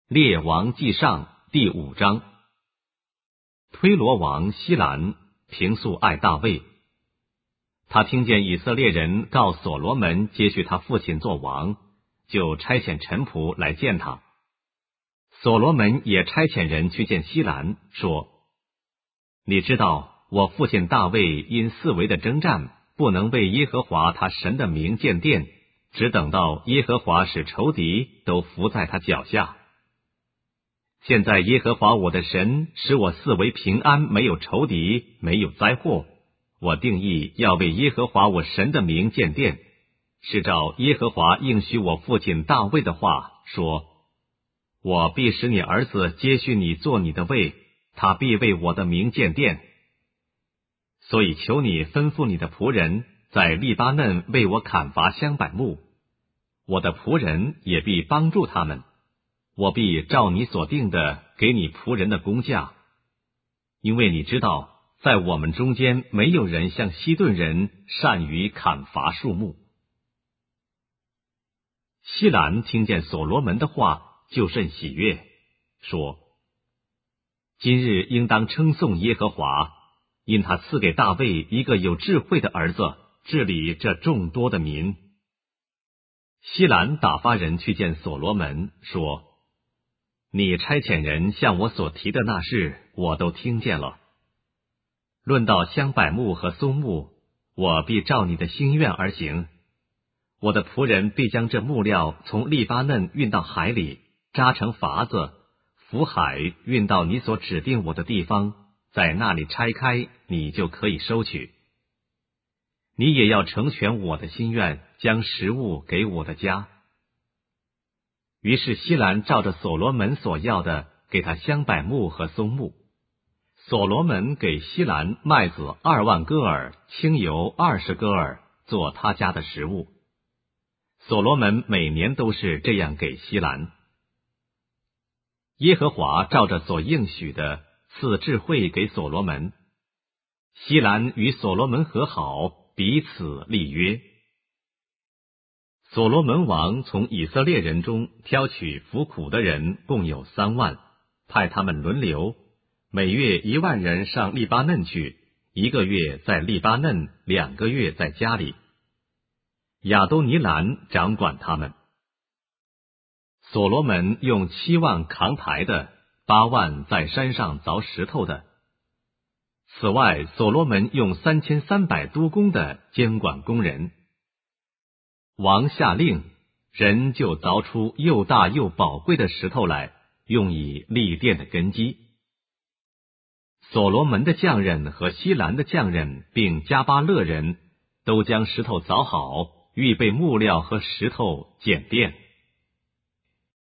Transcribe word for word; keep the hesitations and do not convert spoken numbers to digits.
列王纪上第五章。推罗王西兰平素爱大卫，他听见以色列人告所罗门接续他父亲做王，就差遣臣仆来见他。所罗门也差遣人去见西兰，说：你知道我父亲大卫因四围的征战，不能为耶和华他神的名建殿，只等到耶和华使仇敌都伏在他脚下。现在耶和华我的神使我四围平安，没有仇敌，没有灾祸。我定义要为耶和华我神的名建殿，是照耶和华应许我父亲大卫的话说：我必使你儿子接续你做你的位，他必为我的名建殿。所以求你吩咐你的仆人在利巴嫩为我砍伐香柏木，我的仆人也必帮助他们。我必照你所定的给你仆人的工价，因为你知道，在我们中间没有人像西顿人善于砍伐树木。西兰听见所罗门的话，就甚喜悦，说：今日应当称颂耶和华，因他赐给大卫一个有智慧的儿子，治理这众多的民。西兰打发人去见所罗门，说：你差遣人向我所提的那事，我都听见了。论到香柏木和松木，我必照你的心愿而行。我的仆人必将这木料从利巴嫩运到海里，扎成筏子，浮海运到你所指定我的地方，在那里拆开，你就可以收取。你也要成全我的心愿，将食物给我的家。于是西兰照着所罗门所要的，给他香柏木和松木。所罗门给西兰麦子二万戈尔，清油二十戈尔，做他家的食物。所罗门每年都是这样给西兰。耶和华照着所应许的，赐智慧给所罗门。西兰与所罗门和好，彼此立约。所罗门王从以色列人中挑取服苦的人共有三万，派他们轮流，每月一万人上利巴嫩去，一个月在利巴嫩，两个月在家里。亚多尼兰掌管他们。所罗门用七万扛牌的，八万在山上凿石头的。此外，所罗门用三千三百督工的监管工人。王下令，人就凿出又大又宝贵的石头来，用以立殿的根基。所罗门的匠人和西兰的匠人，并加巴勒人，都将石头凿好，预备木料和石头建殿。